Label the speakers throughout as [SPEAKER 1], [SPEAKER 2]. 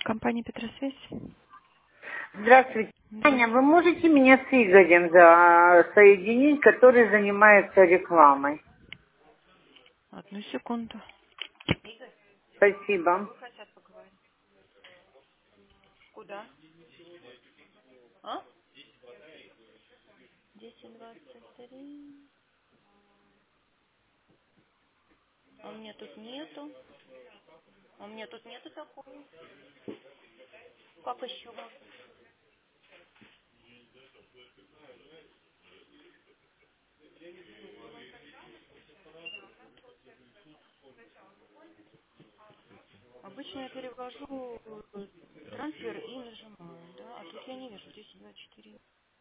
[SPEAKER 1] Компания Петросвязь.
[SPEAKER 2] Здравствуйте, Аня.
[SPEAKER 1] Здравствуйте.
[SPEAKER 2] Вы можете меня с Игорем соединить, который занимается рекламой?
[SPEAKER 1] Одну секунду.
[SPEAKER 2] Спасибо.
[SPEAKER 1] Хотят поговорить. Куда? А? 10:23. А у меня тут нету. А у меня тут нету такого. Как еще можно? Обычно я перевожу трансфер и нажимаю, да? А тут я не вижу. 10:24.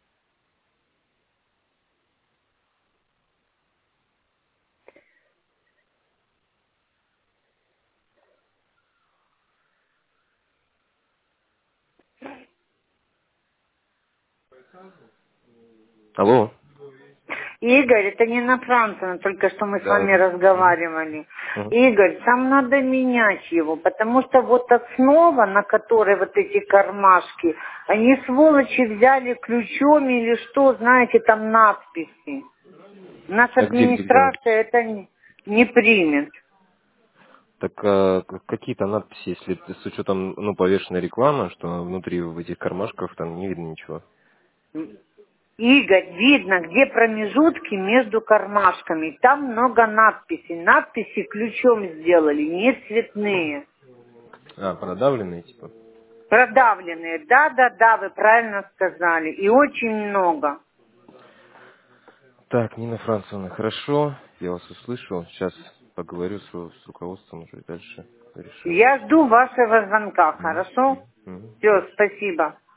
[SPEAKER 3] Алло.
[SPEAKER 2] Игорь, это не на Францию, только что мы с
[SPEAKER 3] Да,
[SPEAKER 2] вами
[SPEAKER 3] да. Мгм.
[SPEAKER 2] разговаривали.
[SPEAKER 3] Мгм.
[SPEAKER 2] Игорь, там надо менять его, потому что вот основа, на которой вот эти кармашки, они сволочи взяли ключом или что, знаете, там надписи. Наша
[SPEAKER 3] А где
[SPEAKER 2] администрация
[SPEAKER 3] надписи?
[SPEAKER 2] это не примет.
[SPEAKER 3] Так какие-то надписи, если с учетом повешенной рекламы, что внутри в этих кармашках там не видно ничего.
[SPEAKER 2] Игорь, видно, где промежутки между кармашками. Там много надписей. Надписи ключом сделали, не цветные.
[SPEAKER 3] А, продавленные типа.
[SPEAKER 2] Продавленные. Да, вы правильно сказали. И очень много.
[SPEAKER 3] Так, Нина Францевна, хорошо, я вас услышал. Сейчас поговорю с руководством уже дальше решим.
[SPEAKER 2] Я жду вашего звонка,
[SPEAKER 3] Мгм.
[SPEAKER 2] хорошо?
[SPEAKER 3] Мгм.
[SPEAKER 2] Все,
[SPEAKER 3] Хорошо.
[SPEAKER 2] спасибо.